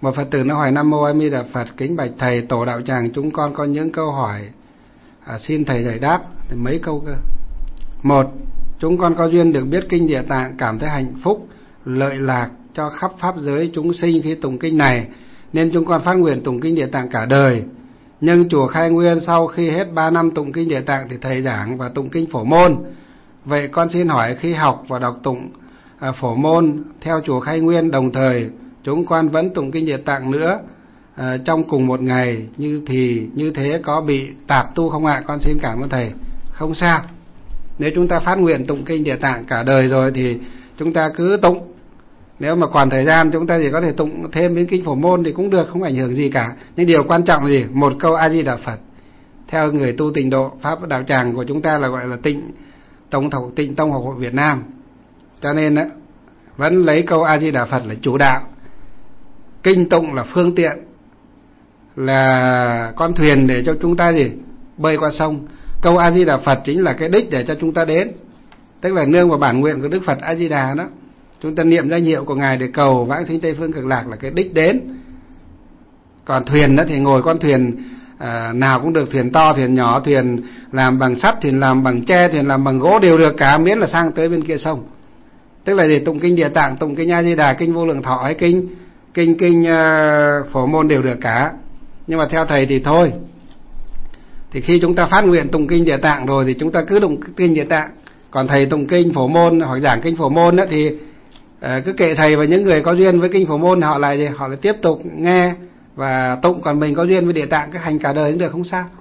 Một Phật tử nó hỏi: Nam Mô A Di Đà Phật, kính bạch thầy, tổ đạo tràng chúng con có những câu hỏi xin thầy giải đáp. Thì mấy câu cơ. Một, chúng con có duyên được biết kinh Địa Tạng, cảm thấy hạnh phúc, lợi lạc cho khắp pháp giới chúng sinh khi tụng kinh này, nên chúng con phát nguyện tụng kinh Địa Tạng cả đời. Nhưng chùa Khai Nguyên sau khi hết 3 năm tụng kinh Địa Tạng thì thầy giảng và tụng kinh Phổ Môn. Vậy con xin hỏi, khi học và đọc tụng Phổ Môn theo chùa Khai Nguyên, đồng thời chúng con vẫn tụng kinh Địa Tạng nữa trong cùng một ngày, như thế có bị tạp tu không ạ? Con xin cảm ơn thầy. Không sao. Nếu chúng ta phát nguyện tụng kinh Địa Tạng cả đời rồi thì chúng ta cứ tụng. Nếu mà còn thời gian chúng ta chỉ có thể tụng thêm đến kinh Phổ Môn thì cũng được, không ảnh hưởng gì cả. Nhưng điều quan trọng là gì? Một câu A Di Đà Phật. Theo người tu Tịnh độ, pháp đạo tràng của chúng ta là gọi là Tịnh Tông Học hội Việt Nam. Cho nên vẫn lấy câu A Di Đà Phật là chủ đạo. Kinh tụng là phương tiện, là con thuyền để cho chúng ta bơi qua sông. Câu A Di Đà Phật chính là cái đích để cho chúng ta đến, tức là nương vào bản nguyện của Đức Phật A Di Đà đó. Chúng ta niệm danh hiệu của Ngài để cầu vãng sinh Tây phương cực lạc là cái đích đến. Còn thuyền đó thì ngồi con thuyền nào cũng được, thuyền to, thuyền nhỏ, thuyền làm bằng sắt, thuyền làm bằng tre, thuyền làm bằng gỗ đều được cả, miễn là sang tới bên kia sông. Tức là tụng kinh Địa Tạng, tụng kinh A Di Đà, kinh Vô Lượng Thọ hay kinh Phổ Môn đều được cả. Nhưng mà theo thầy thì thôi. Thì khi chúng ta phát nguyện tụng kinh Địa Tạng rồi thì chúng ta cứ tụng kinh Địa Tạng. Còn thầy tụng kinh Phổ Môn hoặc giảng kinh Phổ Môn đó thì cứ kệ thầy, và những người có duyên với kinh Phổ Môn họ lại tiếp tục nghe và tụng. Còn mình có duyên với Địa Tạng, cái hành cả đời cũng được, không sao.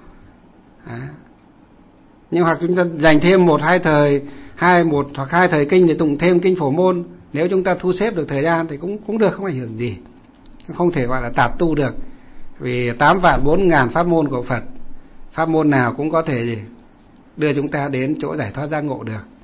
Nhưng hoặc chúng ta dành thêm một hoặc hai thời kinh để tụng thêm kinh Phổ Môn. Nếu chúng ta thu xếp được thời gian thì cũng được, không ảnh hưởng gì. Không thể gọi là tạp tu được. Vì 8.400.000 pháp môn của Phật, pháp môn nào cũng có thể đưa chúng ta đến chỗ giải thoát giác ngộ được.